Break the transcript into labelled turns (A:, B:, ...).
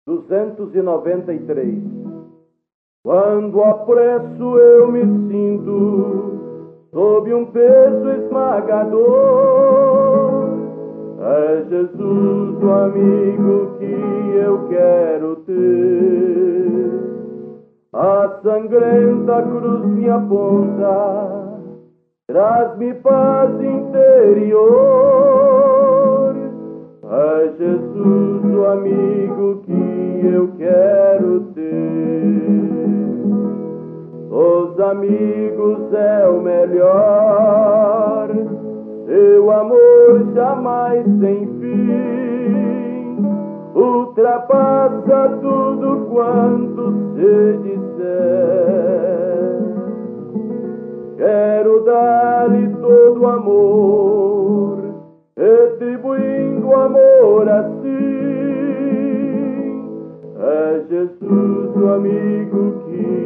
A: 293. Quando apresso eu me sinto sob um peso esmagador, é Jesus o amigo que eu quero ter. A sangrenta cruz me aponta, traz-me paz interior. É Jesus o amigo que eu quero ter. Os amigos é o melhor, seu amor jamais tem fim, ultrapassa tudo quanto se disser. Quero dar-lhe todo o amor, retribuindo amor assim. É Jesus o amigo que